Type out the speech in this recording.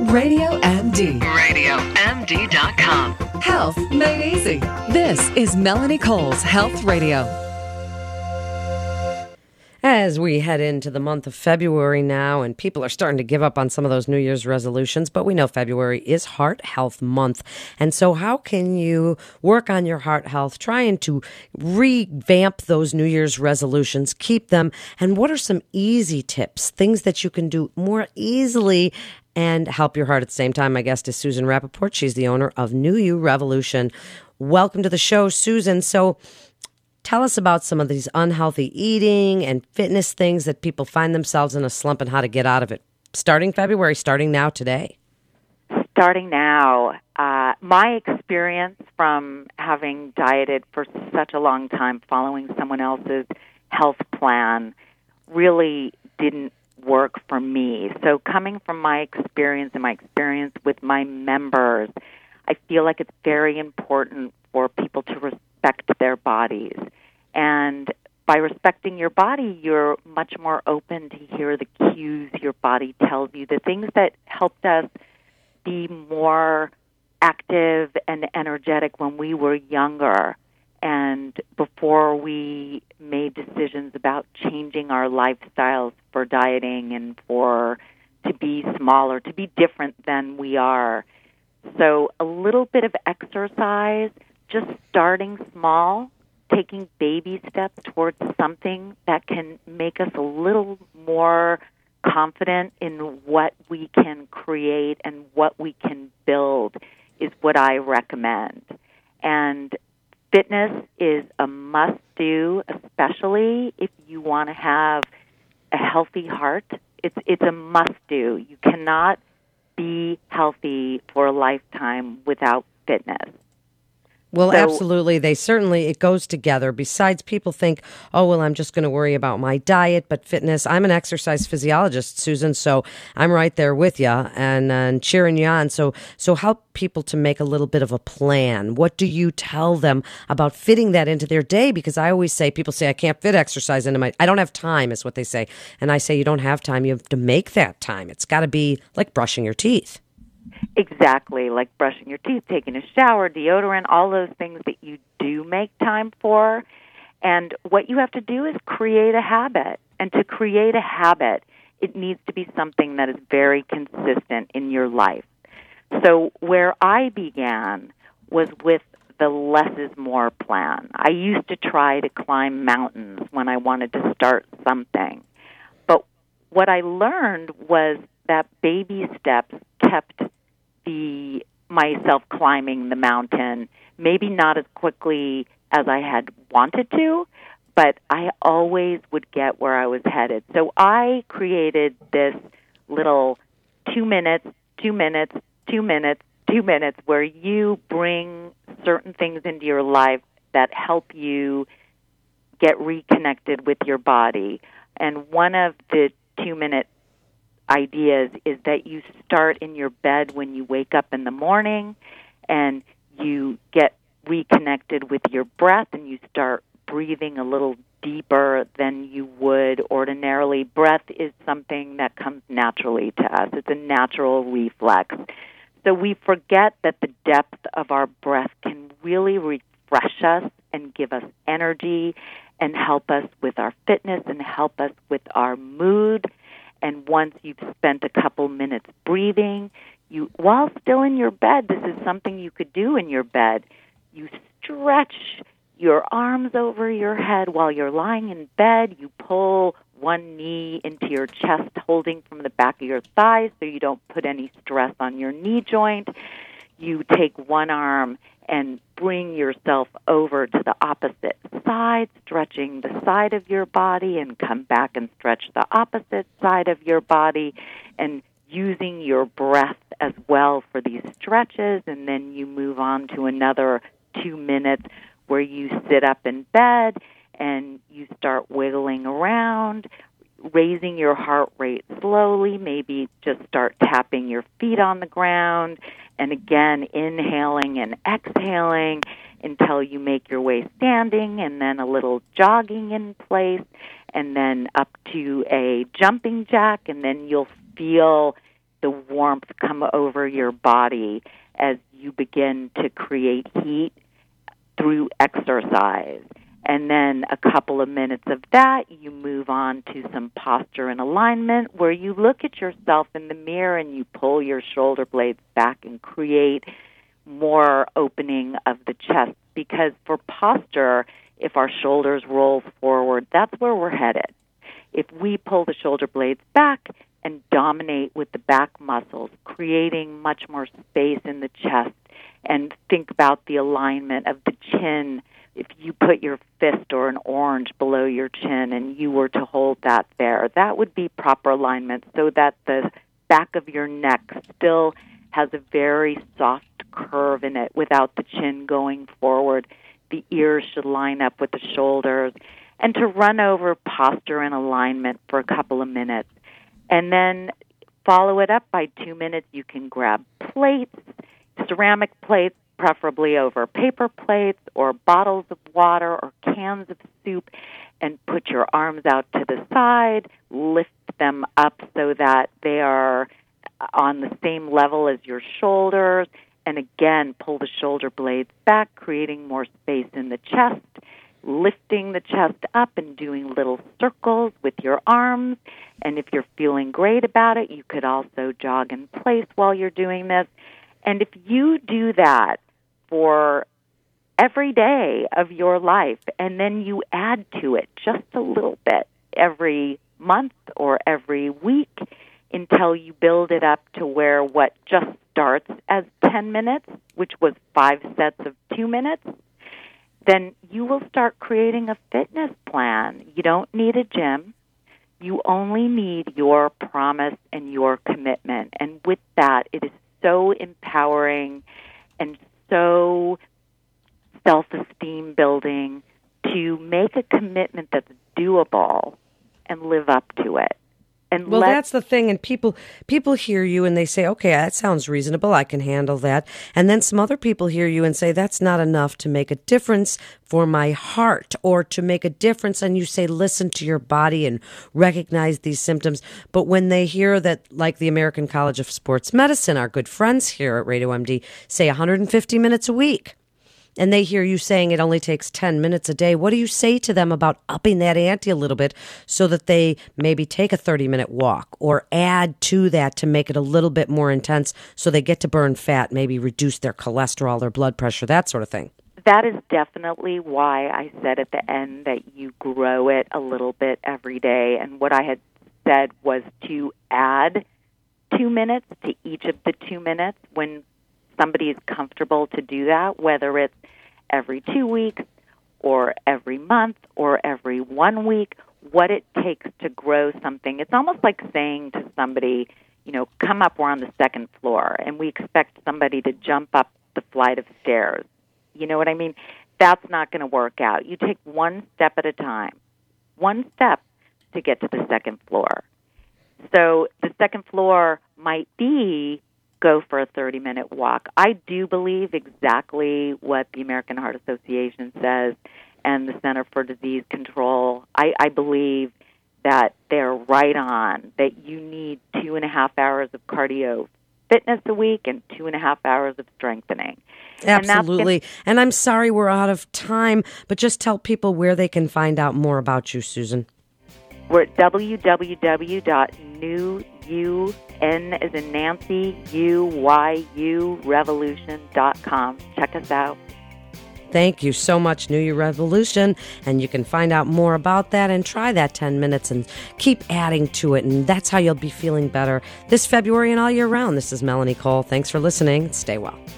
Radio MD. RadioMD.com. Health made easy. This is Melanie Cole's Health Radio. As we head into the month of February now, and people are starting to give up on some of those New Year's resolutions, but we know February is Heart Health Month. And so how can you work on your heart health, trying to revamp those New Year's resolutions, keep them, and what are some easy tips, things that you can do more easily and help your heart at the same time? My guest is Susan Rappaport. She's the owner of New You Revolution. Welcome to the show, Susan. So tell us about some of these unhealthy eating and fitness things that people find themselves in a slump and how to get out of it. Starting February, starting now today. Starting now. My experience from having dieted for such a long time, following someone else's health plan, really didn't work for me. So coming from my experience and my experience with my members, I feel like it's very important for people to respect their bodies. And by respecting your body, you're much more open to hear the cues your body tells you, the things that helped us be more active and energetic when we were younger and before we made decisions about changing our lifestyles for dieting and for to be smaller, to be different than we are. So a little bit of exercise, just starting small, taking baby steps towards something that can make us a little more confident in what we can create and what we can build is what I recommend. And fitness is a must-do, especially if you want to have a healthy heart. It's a must-do. You cannot be healthy for a lifetime without fitness. Well, absolutely. It goes together. Besides, people think, oh, well, I'm just going to worry about my diet, but fitness. I'm an exercise physiologist, Susan, so I'm right there with you and cheering you on. So help people to make a little bit of a plan. What do you tell them about fitting that into their day? Because I always say, people say, I can't fit exercise into I don't have time, is what they say. And I say, you don't have time. You have to make that time. It's got to be like brushing your teeth. Exactly, like brushing your teeth, taking a shower, deodorant, all those things that you do make time for. And what you have to do is create a habit. And to create a habit, it needs to be something that is very consistent in your life. So where I began was with the less is more plan. I used to try to climb mountains when I wanted to start something. But what I learned was that baby steps kept myself climbing the mountain, maybe not as quickly as I had wanted to, but I always would get where I was headed. So I created this little 2 minutes, 2 minutes, 2 minutes, 2 minutes, where you bring certain things into your life that help you get reconnected with your body. And one of the 2-minute ideas is that you start in your bed when you wake up in the morning and you get reconnected with your breath and you start breathing a little deeper than you would ordinarily. Breath is something that comes naturally to us. It's a natural reflex. So we forget that the depth of our breath can really refresh us and give us energy and help us with our fitness and help us with our mood. And once you've spent a couple minutes breathing, while still in your bed, this is something you could do in your bed. You stretch your arms over your head while you're lying in bed. You pull one knee into your chest, holding from the back of your thighs so you don't put any stress on your knee joint. You take one arm and bring yourself over to the opposite side, stretching the side of your body, and come back and stretch the opposite side of your body, and using your breath as well for these stretches. And then you move on to another 2 minutes where you sit up in bed and you start wiggling around, raising your heart rate slowly, maybe just start tapping your feet on the ground, and again, inhaling and exhaling until you make your way standing, and then a little jogging in place, and then up to a jumping jack, and then you'll feel the warmth come over your body as you begin to create heat through exercise. And then a couple of minutes of that, you move on to some posture and alignment where you look at yourself in the mirror and you pull your shoulder blades back and create more opening of the chest. Because for posture, if our shoulders roll forward, that's where we're headed. If we pull the shoulder blades back and dominate with the back muscles, creating much more space in the chest, and think about the alignment of the chin. If you put your fist or an orange below your chin and you were to hold that there, that would be proper alignment so that the back of your neck still has a very soft curve in it without the chin going forward. The ears should line up with the shoulders. And to run over posture and alignment for a couple of minutes. And then follow it up by 2 minutes. You can grab plates, ceramic plates, preferably over paper plates, or bottles of water or cans of soup, and put your arms out to the side, lift them up so that they are on the same level as your shoulders, and again, pull the shoulder blades back, creating more space in the chest, lifting the chest up and doing little circles with your arms. And if you're feeling great about it, you could also jog in place while you're doing this. And if you do that for every day of your life, and then you add to it just a little bit every month or every week until you build it up to where what just starts as 10 minutes, which was 5 sets of 2 minutes, then you will start creating a fitness plan. You don't need a gym. You only need your promise and your commitment. And with that, it is so empowering and so self-esteem building to make a commitment that's doable and live up to it. And well, that's the thing, and people hear you and they say, okay, that sounds reasonable, I can handle that. And then some other people hear you and say, that's not enough to make a difference for my heart or to make a difference. And you say, listen to your body and recognize these symptoms. But when they hear that, like the American College of Sports Medicine, our good friends here at Radio MD, say 150 minutes a week, and they hear you saying it only takes 10 minutes a day, what do you say to them about upping that ante a little bit so that they maybe take a 30-minute walk or add to that to make it a little bit more intense so they get to burn fat, maybe reduce their cholesterol, their blood pressure, that sort of thing? That is definitely why I said at the end that you grow it a little bit every day. And what I had said was to add 2 minutes to each of the 2 minutes when somebody is comfortable to do that, whether it's every 2 weeks or every month or every 1 week, what it takes to grow something. It's almost like saying to somebody, come up, we're on the second floor, and we expect somebody to jump up the flight of stairs. You know what I mean? That's not going to work out. You take one step at a time, one step to get to the second floor. So the second floor might be go for a 30-minute walk. I do believe exactly what the American Heart Association says and the Center for Disease Control. I believe that they're right on, that you need 2.5 hours of cardio fitness a week and 2.5 hours of strengthening. Absolutely. And I'm sorry we're out of time, but just tell people where they can find out more about you, Susan. We're at www.new, N as in Nancy, UYU, revolution.com. Check us out. Thank you so much, New Year Revolution. And you can find out more about that and try that 10 minutes and keep adding to it. And that's how you'll be feeling better this February and all year round. This is Melanie Cole. Thanks for listening. Stay well.